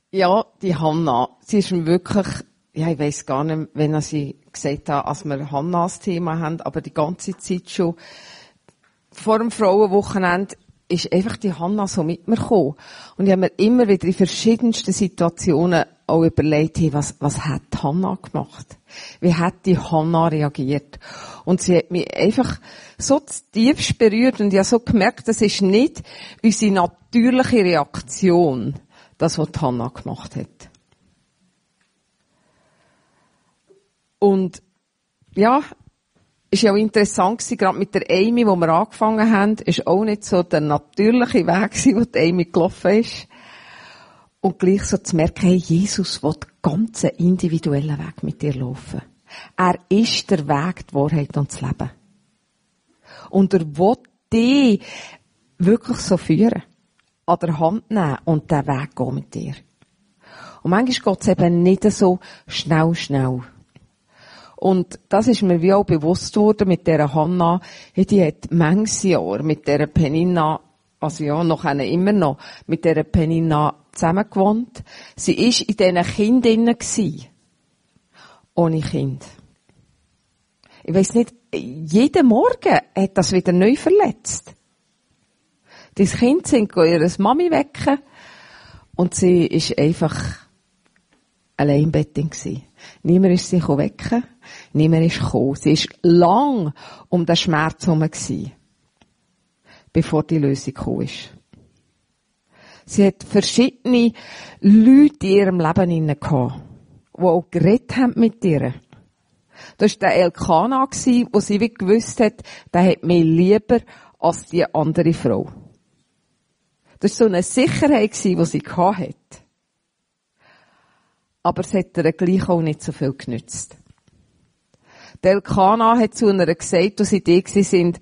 Ja, die Hanna, sie ist mir wirklich, ja, ich weiss gar nicht, wenn sie gesagt hat, als wir Hanna als Thema haben, aber die ganze Zeit schon, vor dem Frauenwochenende, ist einfach die Hanna so mit mir gekommen. Und ich habe mir immer wieder in verschiedensten Situationen auch überlegt, hey, was hat die Hanna gemacht? Wie hat die Hanna reagiert? Und sie hat mich einfach so tiefst berührt und ich habe so gemerkt, das ist nicht unsere natürliche Reaktion, das, was die Hanna gemacht hat. Und ja, ist ja auch interessant gewesen, gerade mit der Amy, wo wir angefangen haben, ist auch nicht so der natürliche Weg gewesen, wo die Amy gelaufen ist. Und gleich so zu merken, hey, Jesus will den ganzen individuellen Weg mit dir laufen. Er ist der Weg, die Wahrheit und das Leben. Und er will dich wirklich so führen. An der Hand nehmen und den Weg gehen mit dir. Und manchmal geht es eben nicht so schnell. Und das ist mir wie auch bewusst worden mit dieser Hanna. Die hat manches Jahr mit dieser Penina, also ja, noch immer noch, mit dieser Penina zusammengewohnt. Sie ist in diesen Kindern gewesen. Ohne Kind. Ich weiss nicht, jeden Morgen hat das wieder neu verletzt. Das Kind sind ihre Mami wecken und sie ist einfach allein im Bett gewesen. Niemand ist sie wecken, niemand ist gekommen. Sie ist lang um den Schmerz herum gewesen, bevor die Lösung gekommen ist. Sie hat verschiedene Leute in ihrem Leben gehabt, die auch geredet haben mit ihr. Das war der Elkanah, wo sie wie gewusst hat, der hat mich lieber als die andere Frau. Das war so eine Sicherheit, die sie hatte. Aber es hat ihr gleich auch nicht so viel genützt. Der Elkanah hat zu einer gesagt, als sie da sind,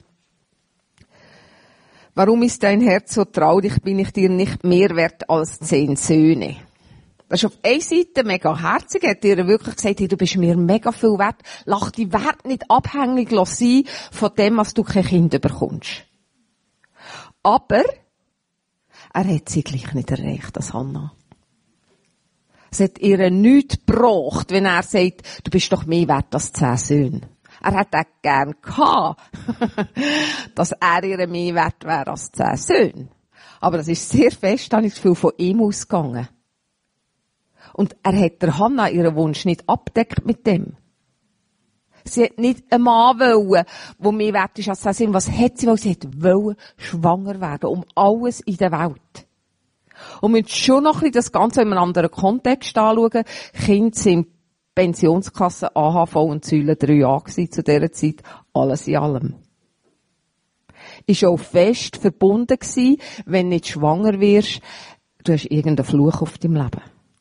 warum ist dein Herz so traurig, bin ich dir nicht mehr wert als 10 Söhne? Das ist auf einer Seite mega herzig, hat ihr wirklich gesagt, hey, du bist mir mega viel wert, lass die Wert nicht abhängig sein von dem, was du kein Kind bekommst. Aber er hat sie gleich nicht erreicht, das Hanna. Es hat ihr nichts gebracht, wenn er sagt, du bist doch mehr wert als 10 Söhne. Er hätte auch gern gehabt, dass er ihr mehr wert wäre als 10 Söhne. Aber das ist sehr fest, habe ich das Gefühl, von ihm ausgegangen. Und er hat der Hanna ihren Wunsch nicht abgedeckt mit dem. Sie hat nicht einen Mann wollen, der mehr wert ist als 10 Söhne. Was hat sie wollen? Sie wollte schwanger werden, um alles in der Welt. Und wir müssen schon noch ein bisschen das Ganze in einem anderen Kontext anschauen. Kinder sind Pensionskasse, AHV und Säule 3a gewesen zu dieser Zeit. Alles in allem. Ist auch fest verbunden gewesen, wenn du nicht schwanger wirst, du hast irgendeinen Fluch auf deinem Leben.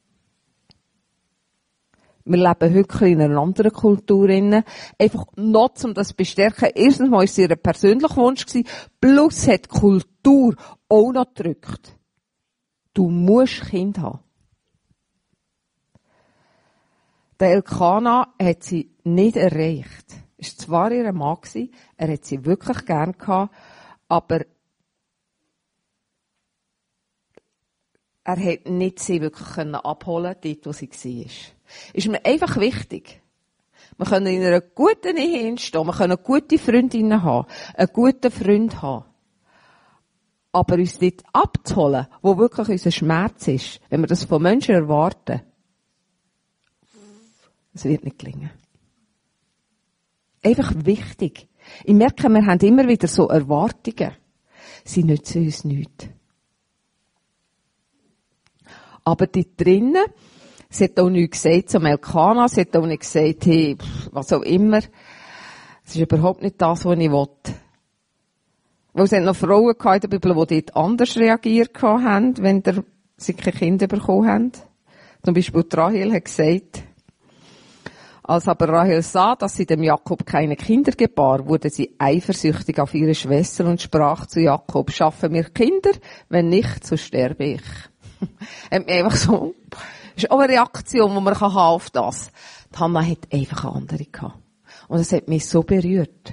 Wir leben heute in einer anderen Kultur. Einfach noch, um das zu bestärken. Erstens mal war es ihr persönlicher Wunsch gewesen, plus hat die Kultur auch noch gedrückt. Du musst Kind haben. Der Elkanah hat sie nicht erreicht. Es war zwar ihr Mann gewesen, er hat sie wirklich gern gehabt, aber er hat nicht sie wirklich abholen können, dort, wo sie war. Ist mir einfach wichtig. Wir können in einer guten Ehe entstehen, wir können gute Freundinnen haben, einen guten Freund haben. Aber uns dort abzuholen, wo wirklich unser Schmerz ist, wenn wir das von Menschen erwarten, das wird nicht gelingen. Einfach wichtig. Ich merke, wir haben immer wieder so Erwartungen. Sie nützen uns nichts. Aber dort drinnen, sie hat auch nichts gesagt zum Elkanah, sie hat auch nicht gesagt, hey, was auch immer. Es ist überhaupt nicht das, was ich will. Weil es hat noch Frauen in der Bibel, die dort anders reagiert haben, wenn sie keine Kinder bekommen haben. Zum Beispiel Rahel hat gesagt, als aber Rahel sah, dass sie dem Jakob keine Kinder gebar, wurde sie eifersüchtig auf ihre Schwester und sprach zu Jakob, schaffe mir Kinder, wenn nicht, so sterbe ich. Einfach so, ist auch eine Reaktion, die man haben auf das. Die Hanna hat einfach eine andere gehabt. Und es hat mich so berührt.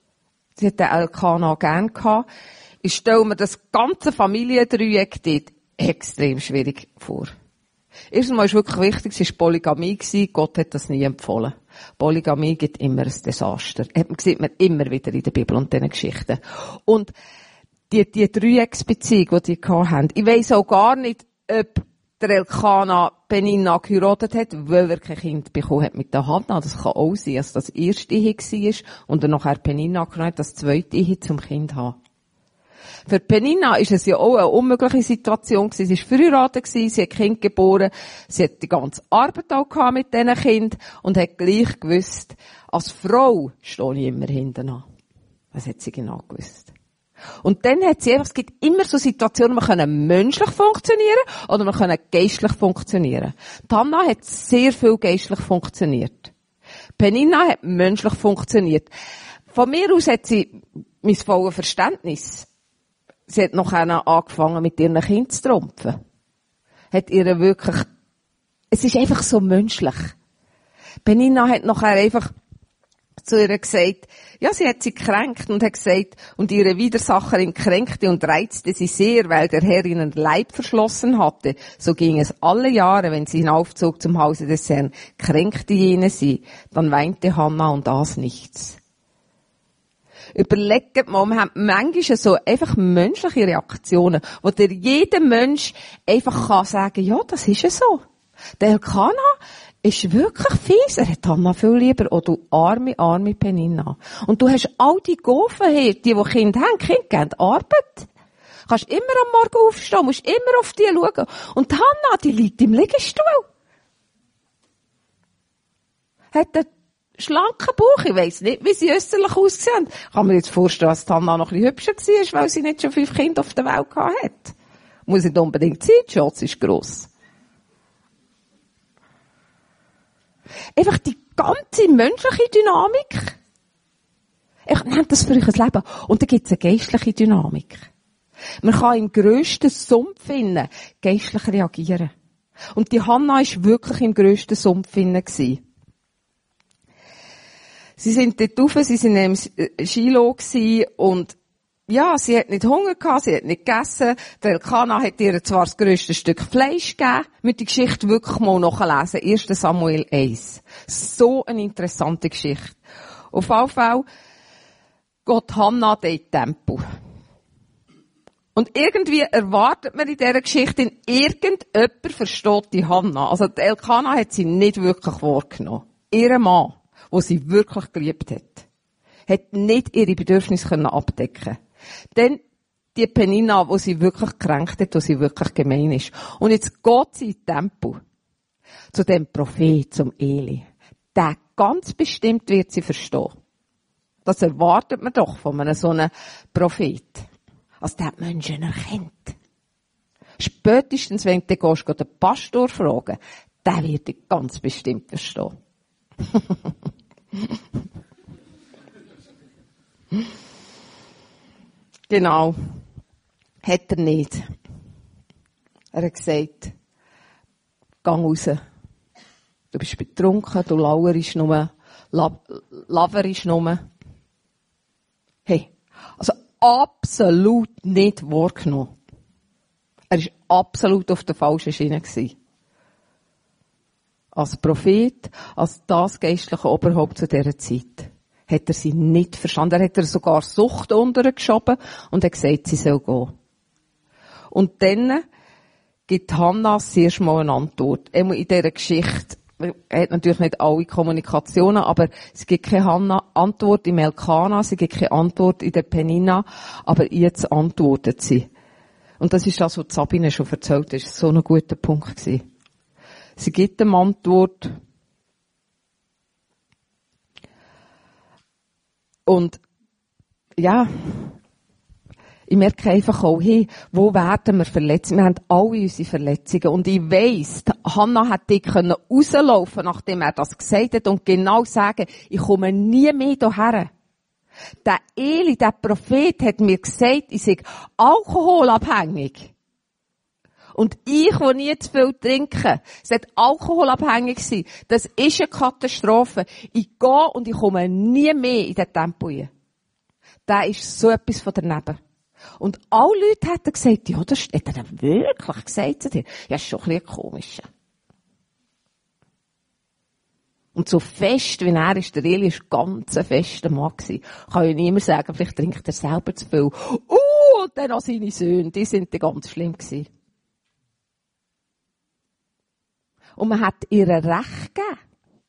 Sie hat den Elkanah gern gehabt. Ich stelle mir das ganze Familiendreieck dort extrem schwierig vor. Erstens ist wirklich wichtig, es war Polygamie gewesen. Gott hat das nie empfohlen. Polygamie gibt immer ein Desaster. Sieht man immer wieder in der Bibel und diesen Geschichten. Und die Dreiecksbeziehung, die hatten, ich weiss auch gar nicht, ob der Elkanah Penina geheiratet hat, weil er kein Kind bekommen hat mit der Hannah. Das kann auch sein, dass das erste Ehe war und er nachher Penina genommen hat, das zweite Ehe zum Kind haben. Für Penina ist es ja auch eine unmögliche Situation gewesen. Sie war verheiratet gewesen, sie hat Kind geboren, sie hat die ganze Arbeit auch gehabt mit diesen Kindern und hat gleich gewusst, als Frau stehe ich immer hinten an. Das hat sie genau gewusst. Und dann hat sie einfach, es gibt immer so Situationen, wir können menschlich funktionieren oder wir können geistlich funktionieren. Die Hannah hat sehr viel geistlich funktioniert. Penina hat menschlich funktioniert. Von mir aus hat sie mein volles Verständnis. Sie hat noch angefangen, mit ihren Kindern zu trumpfen. Hat ihr wirklich, es ist einfach so menschlich. Penina hat nachher einfach zu ihr gesagt, ja, sie hat sie gekränkt und hat gesagt, und ihre Widersacherin kränkte und reizte sie sehr, weil der Herr ihren Leib verschlossen hatte. So ging es alle Jahre, wenn sie hinaufzog zum Hause des Herrn, kränkte jene sie. Dann weinte Hannah und aß nichts. Überlegt mal, wir haben manchmal so einfach menschliche Reaktionen, wo dir jeder Mensch einfach kann sagen, ja, das ist ja so. Der Elkanah ist wirklich fies. Er hat Hannah viel lieber. Oh, du arme Penina. Und du hast all die Gofen hier, die Kinder haben. Kinder geben Arbeit. Du kannst immer am Morgen aufstehen, musst immer auf die schauen. Und Hannah, die liegt im Liegestuhl. Hat einen schlanken Bauch. Ich weiss nicht, wie sie äußerlich aussehen. Ich kann mir jetzt vorstellen, dass Hannah noch ein bisschen hübscher war, weil sie nicht schon 5 Kinder auf der Welt hatte. Muss nicht unbedingt sein, die Schatz ist gross. Einfach die ganze menschliche Dynamik. Ich nehme das für euch ein Leben. Und da gibt es eine geistliche Dynamik. Man kann im grössten Sumpf geistlich reagieren. Und die Hannah war wirklich im grössten Sumpf gewesen. Sie sind dort rauf, sie sind im Schilo gewesen und ja, sie hat nicht Hunger gehabt, sie hat nicht gegessen. Der Elkanah hat ihr zwar das grösste Stück Fleisch gegeben, mit die Geschichte wirklich mal nachlesen. 1. Samuel 1. So eine interessante Geschichte. Auf jeden Fall geht Hannah in den Tempel. Und irgendwie erwartet man in dieser Geschichte, irgendjemand versteht die Hannah. Also der Elkanah hat sie nicht wirklich wahrgenommen. Ihr Mann, den sie wirklich geliebt hat nicht ihre Bedürfnisse abdecken. Dann die Penina, die sie wirklich gekränkt hat, die sie wirklich gemein ist. Und jetzt geht sie in den Tempel. Zu dem Prophet, zum Eli. Der ganz bestimmt wird sie verstehen. Das erwartet man doch von einem so einem Prophet. Als der die Menschen erkennt. Spätestens, wenn du gehst, den Pastor fragen, der wird dich ganz bestimmt verstehen. Genau. Hat er nicht. Er hat gesagt, geh raus. Du bist betrunken, du lauerst nur, laberst nur. Hey. Also absolut nicht wahrgenommen. Er war absolut auf der falschen Schiene gewesen. Als Prophet, als das geistliche Oberhaupt zu dieser Zeit. Hat er sie nicht verstanden. Er hat sogar Sucht untergeschoben und hat gesagt, sie soll gehen. Und dann gibt Hannah zuerst mal eine Antwort. In dieser Geschichte, er hat natürlich nicht alle Kommunikationen, aber es gibt keine Antwort im Elkanah, es gibt keine Antwort in der Penina, aber jetzt antwortet sie. Und das ist das, was Sabine schon erzählt hat. Das war so ein guter Punkt gewesen. Sie gibt ihm Antwort. Und, ja, ich merke einfach auch, hey, wo werden wir verletzt? Wir haben alle unsere Verletzungen. Und ich weiss, Hannah hätte rauslaufen, nachdem er das gesagt hat, und genau sagen, ich komme nie mehr hierher. Der Eli, der Prophet, hat mir gesagt, ich sei alkoholabhängig. Und ich, der nie zu viel trinke, sollte alkoholabhängig sein. Das ist eine Katastrophe. Ich gehe und ich komme nie mehr in den Tempel rein. Da ist so etwas von daneben. Und alle Leute hätten gesagt, ja, das hat er wirklich gesagt zu dir. Ja, ist schon ein bisschen komisch. Und so fest, wie er ist, der Eli ist ganz ein fester Mann gewesen. Kann ja niemand sagen, vielleicht trinkt er selber zu viel. Und dann auch seine Söhne, die sind dann ganz schlimm gewesen. Und man hat ihr Recht gegeben.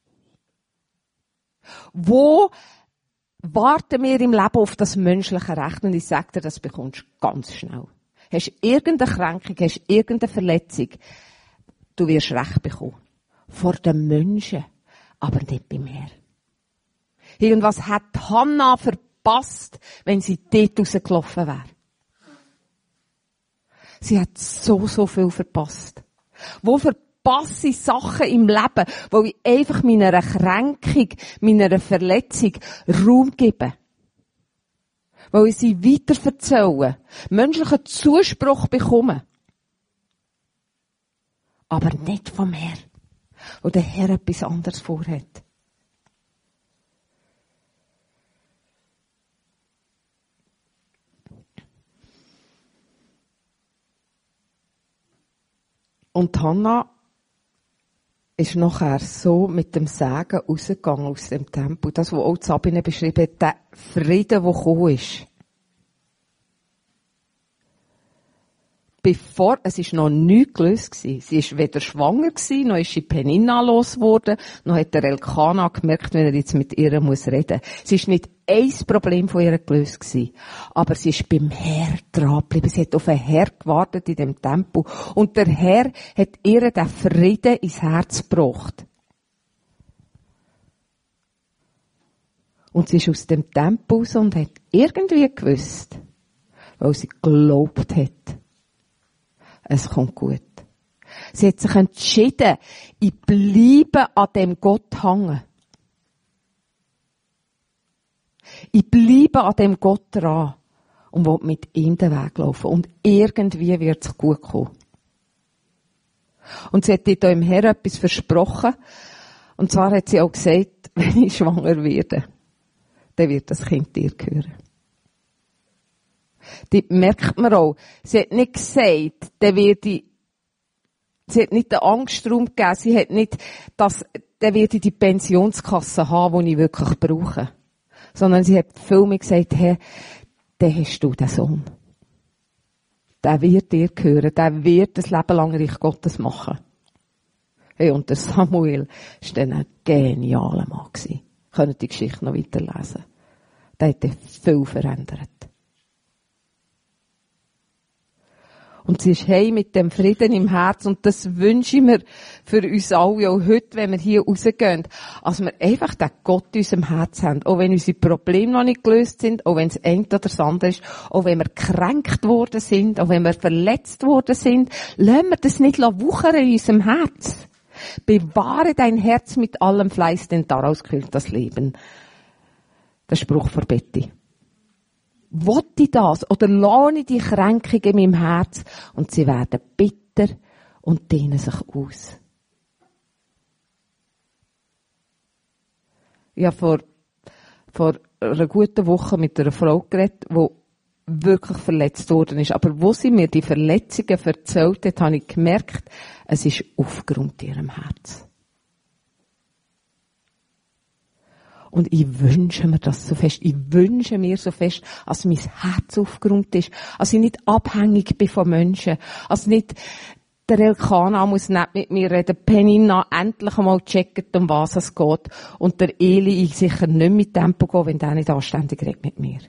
Wo warten wir im Leben auf das menschliche Recht? Und ich sage dir, das bekommst du ganz schnell. Hast du irgendeine Krankung, hast du irgendeine Verletzung, du wirst Recht bekommen. Vor den Menschen, aber nicht bei mir. Irgendwas hat Hannah verpasst, wenn sie dort rausgelaufen wäre. Sie hat so viel verpasst. Wo verpasse ich Sachen im Leben, wo ich einfach meiner Kränkung, meiner Verletzung Raum gebe? Wo ich sie weiterverzähle, menschlichen Zuspruch bekomme. Aber nicht vom Herrn, wo der Herr etwas anderes vorhat. Und Hannah ist nachher so mit dem Segen rausgegangen aus dem Tempel. Das, was auch Sabine beschrieben hat, der Frieden, der gekommen ist. Es ist noch nichts gelöst gewesen. Sie ist weder schwanger gewesen, noch ist sie Peninna losgeworden, noch hat der Elkana gemerkt, wenn er jetzt mit ihr reden muss. Sie ist nicht ein Problem von ihr gelöst gewesen. Aber sie ist beim Herr dran geblieben. Sie hat auf den Herr gewartet in dem Tempel. Und der Herr hat ihr den Frieden ins Herz gebracht. Und sie ist aus dem Tempel raus und hat irgendwie gewusst, weil sie geglaubt hat, es kommt gut. Sie hat sich entschieden, ich bleibe an dem Gott hängen. Ich bleibe an dem Gott dran und will mit ihm den Weg laufen. Und irgendwie wird es gut kommen. Und sie hat dir im Herrn etwas versprochen. Und zwar hat sie auch gesagt, wenn ich schwanger werde, dann wird das Kind dir gehören. Die merkt man auch. Sie hat nicht gesagt, sie hat nicht den Angstraum gegeben, sie hat nicht, der wird die Pensionskasse haben, die ich wirklich brauche. Sondern sie hat viel mehr gesagt, hey, dann hast du den Sohn. Der wird dir gehören, der wird das Leben lang Reich Gottes machen. Hey, und der Samuel war dann ein genialer Mann gewesen. Könnt die Geschichte noch weiterlesen. Der hat viel verändert. Und sie ist heim mit dem Frieden im Herz. Und das wünsche ich mir für uns alle, auch heute, wenn wir hier rausgehen. Dass wir einfach den Gott in unserem Herz haben. Auch wenn unsere Probleme noch nicht gelöst sind, auch wenn es ein oder das andere ist, auch wenn wir gekränkt worden sind, auch wenn wir verletzt worden sind, lassen wir das nicht wuchern in unserem Herz. Bewahre dein Herz mit allem Fleiß, denn daraus quillt das Leben. Der Spruch von Betty. Wollte ich das oder lohne die Kränkung in meinem Herz und sie werden bitter und dehnen sich aus. Ich habe vor einer guten Woche mit einer Frau geredet, die wirklich verletzt worden ist. Aber wo sie mir die Verletzungen erzählt hat, habe ich gemerkt, es ist aufgeräumt in ihrem Herz. Und ich wünsche mir das so fest. Ich wünsche mir so fest, dass mein Herz aufgeräumt ist. Dass ich nicht abhängig bin von Menschen. Dass nicht der Elkana muss nicht mit mir reden. Peninna endlich einmal checkt, um was es geht. Und der Eli ich sicher nicht mit Tempo gehen, wenn der nicht anständig redet mit mir.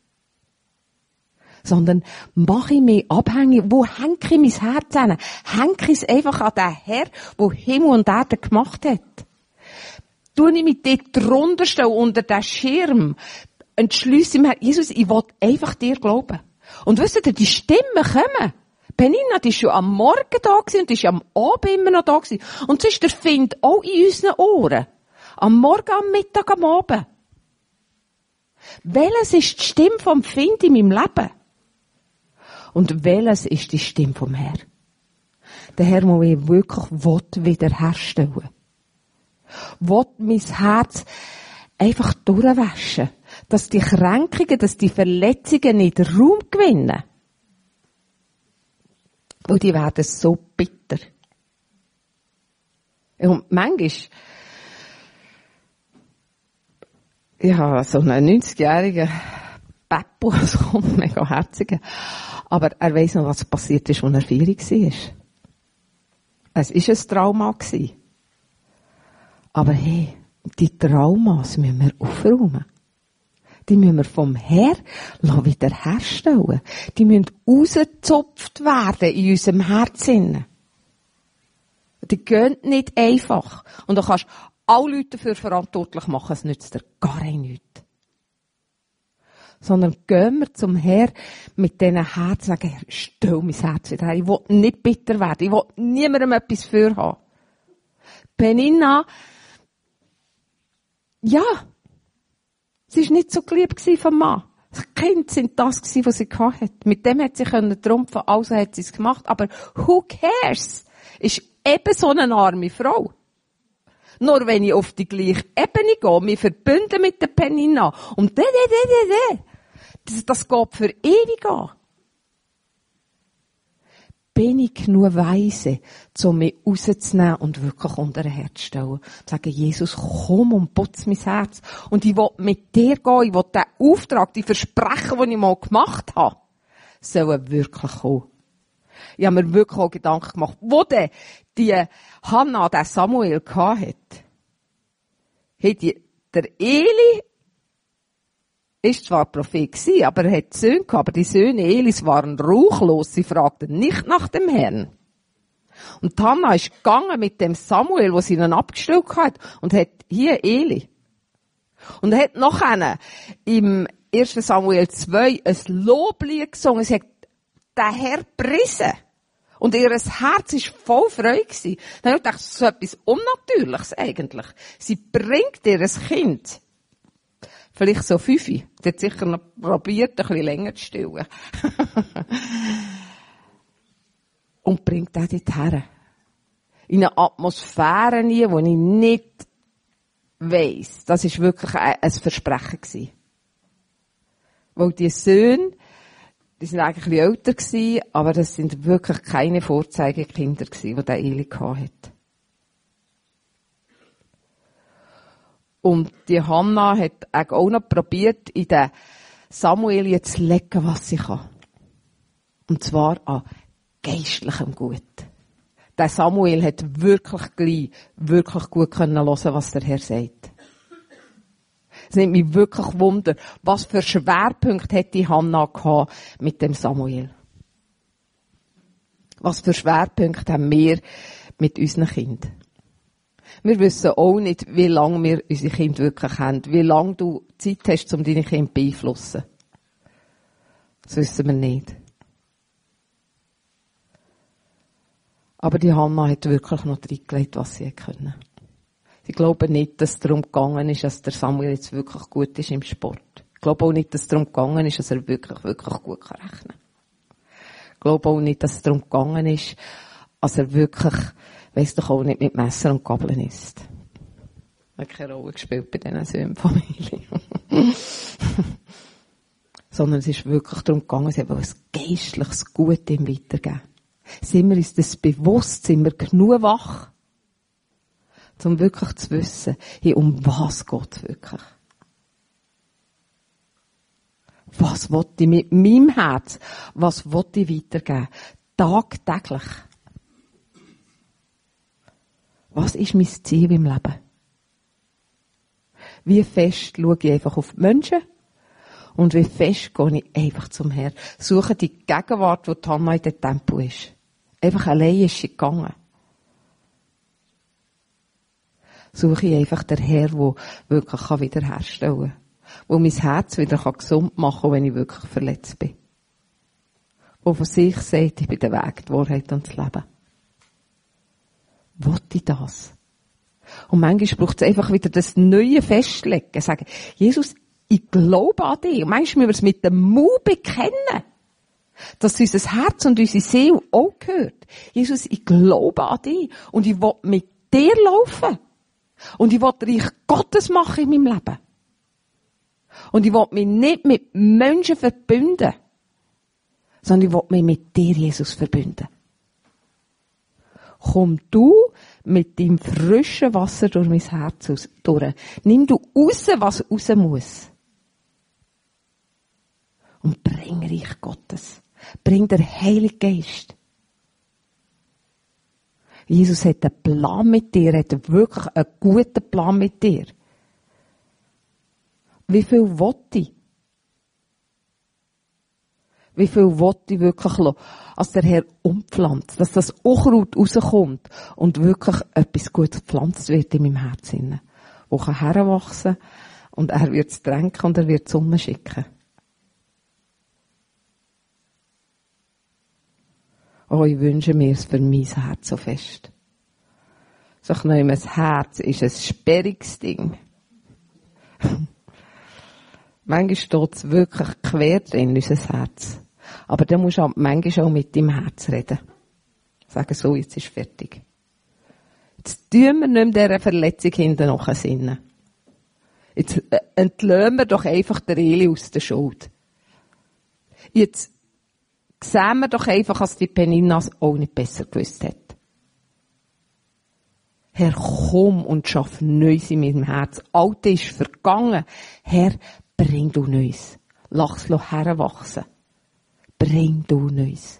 Sondern mache ich mich abhängig. Wo hänge ich mein Herz an? Hänge ich es einfach an den Herr, der Himmel und Erde gemacht hat? Tue ich mich dort drunter stellen, unter den Schirm, entschliesse mir, Jesus, ich will einfach dir glauben. Und wisst ihr, die Stimmen kommen. Peninna, die ist schon am Morgen da gewesen und die ist am Abend immer noch da gewesen. Und so ist der Find auch in unseren Ohren. Am Morgen, am Mittag, am Abend. Welches ist die Stimme vom Find in meinem Leben? Und welches ist die Stimme vom Herrn? Der Herr, der mich wirklich wiederherstellen will. Will mein Herz einfach durchwaschen. dass die Kränkungen, dass die Verletzungen nicht Raum gewinnen. Und die werden so bitter. Und manchmal, ja, so einen 90-jährigen Beppo, das kommt mega herziger. Aber er weiss noch, was passiert ist, als er 4 war. Es war ein Trauma. Aber hey, die Traumas müssen wir aufräumen. Die müssen wir vom Herr wieder herstellen. Die müssen rausgezupft werden in unserem Herzen. Die gehen nicht einfach. Und du kannst alle Leute dafür verantwortlich machen, es nützt dir gar nichts. Sondern gehen wir zum Herr mit diesen Herzen und sagen, stell mein Herz wieder her. Ich will nicht bitter werden. Ich will niemandem etwas für haben. Penina, ja, sie war nicht so geliebt vom Mann. Die Kinder sind das, was sie hatte. Mit dem hat sie trumpfen, also hat sie es gemacht. Aber who cares? Ist eben so eine arme Frau. Nur wenn ich auf die gleiche Ebene gehe, mich verbünden mit der Penina. Und das geht für ewig an. Bin ich genug weise, um mich rauszunehmen und wirklich unter ein Herz zu stellen? Sagen, Jesus, komm und putz mein Herz. Und ich will mit dir gehen, ich will den Auftrag, die Versprechen, die ich mal gemacht habe, sollen wirklich kommen. Ich habe mir wirklich auch Gedanken gemacht, wo denn die Hannah, den Samuel hatte. Der Eli ist zwar Prophet gewesen, aber er hat Söhne gehabt, aber die Söhne Elis waren ruchlos, sie fragten nicht nach dem Herrn. Und Hannah ist gegangen mit dem Samuel, wo sie ihn abgestellt hat, und hat hier Eli. Und er hat noch einen, im 1. Samuel 2, ein Loblied gesungen, sie hat den Herr gepriesen. Und ihr Herz war voll Freude gewesen. Dann habe ich gedacht, das ist so etwas Unnatürliches eigentlich. Sie bringt ihr Kind, vielleicht so 5, die hat sicher noch probiert, ein bisschen länger zu stillen. Und bringt auch dorthin. In eine Atmosphäre nie, wo ich nicht weiss. Das war wirklich ein Versprechen gewesen. Weil die Söhne, die sind eigentlich ein bisschen älter gewesen, aber das sind wirklich keine Vorzeigekinder gewesen, die der Eli hatte. Und die Hannah hat auch noch probiert, in den Samuel zu legen, was sie kann. Und zwar an geistlichem Gut. Der Samuel hat wirklich gut hören, was der Herr sagt. Es nimmt mich wirklich Wunder, was für Schwerpunkte hat die Hannah gehabt mit dem Samuel. Was für Schwerpunkte haben wir mit unseren Kindern? Wir wissen auch nicht, wie lange wir unsere Kinder wirklich haben, wie lange du Zeit hast, um deine Kinder zu beeinflussen. Das wissen wir nicht. Aber die Hannah hat wirklich noch reingelegt, was sie können. Ich glaube nicht, dass es darum gegangen ist, dass der Samuel jetzt wirklich gut ist im Sport. Ich glaube auch nicht, dass es darum gegangen ist, dass er wirklich gut rechnen kann. Ich glaube auch nicht, dass es darum gegangen ist, dass er wirklich, weiss doch auch nicht, mit Messer und Gabeln isst. Hat keine Rolle gespielt bei diesen Söhnenfamilien. Sondern es ist wirklich darum gegangen, sie haben ein geistliches Gut ihm weitergeben. Sind wir uns das bewusst, sind wir genug wach, um wirklich zu wissen, hey, um was geht wirklich? Was will ich mit meinem Herz, was will ich weitergeben? Tagtäglich. Was ist mein Ziel im Leben? Wie fest schaue ich einfach auf die Menschen? Und wie fest gehe ich einfach zum Herrn? Suche die Gegenwart, wo die Hannah in den Tempel ist. Einfach allein ist sie gegangen. Suche ich einfach den Herr, der wirklich wiederherstellen kann. Der mein Herz wieder gesund machen kann, wenn ich wirklich verletzt bin. Der von sich sagt, ich bin der Weg, die Wahrheit und das Leben. Will ich das? Und manchmal braucht es einfach wieder das neue Festlegen. Sagen, Jesus, ich glaube an dich. Und manchmal müssen wir es mit dem Mund bekennen, dass unser Herz und unsere Seele auch gehört. Jesus, ich glaube an dich. Und ich will mit dir laufen. Und ich will Reich Gottes machen in meinem Leben. Und ich will mich nicht mit Menschen verbünden, sondern ich will mich mit dir, Jesus, verbünden. Komm du mit deinem frischen Wasser durch mein Herz durch. Nimm du raus, was raus muss. Und bring Reich Gottes. Bring der Heilige Geist. Jesus hat einen Plan mit dir, hat wirklich einen guten Plan mit dir. Wie viel will ich? Wie viel will ich wirklich lassen, als der Herr umpflanzt, dass das Unkraut rauskommt und wirklich etwas Gutes gepflanzt wird in meinem Herzen, wo kann heranwachsen und er wird es tränken und er wird es umschicken. Oh, ich wünsche mir es für mein Herz so fest. Sag noch immer, das Herz ist ein sperriges Ding. Manchmal steht es wirklich quer drin, unser Herz. Aber dann musst du manchmal auch mit deinem Herz reden. Sagen so, jetzt ist fertig. Jetzt tun wir nicht mehr dieser Verletzung hinten nachher sinnen. Jetzt entlösen wir doch einfach den Eli aus der Schuld. Jetzt sehen wir doch einfach, dass die Penina es auch nicht besser gewusst hat. Herr, komm und schaff Neues in meinem Herz. Alte ist vergangen. Herr, bring du Neues. Lass es heranwachsen. Bring du Neues.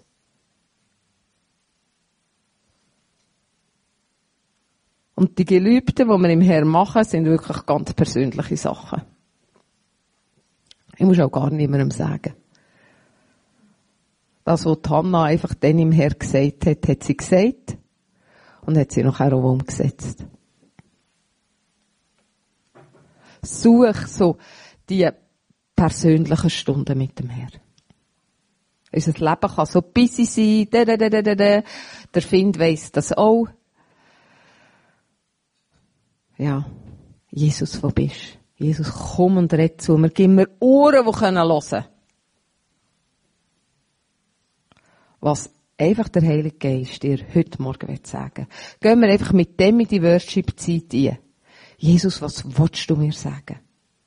Und die Gelübden, die wir im Herrn machen, sind wirklich ganz persönliche Sachen. Ich muss auch gar niemandem sagen. Das, was Hannah einfach dann im Herrn gesagt hat, hat sie gesagt und hat sie nachher auch umgesetzt. Such so die persönlichen Stunden mit dem Herrn. Unser Leben kann so busy sein, der Find weiss das auch. Ja, Jesus, wo bist? Jesus, komm und red zu mir. Gib mir Ohren, die hören können. Was einfach der Heilige Geist dir heute Morgen sagen will. Gehen wir einfach mit dem in die Worship-Zeit ein. Jesus, was willst du mir sagen?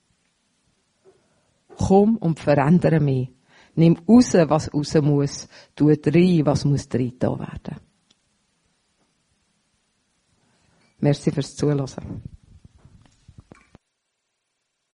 Komm und verändere mich. Nimm raus, was raus muss. Tu rein, was muss reingetan werden. Merci fürs Zuhören.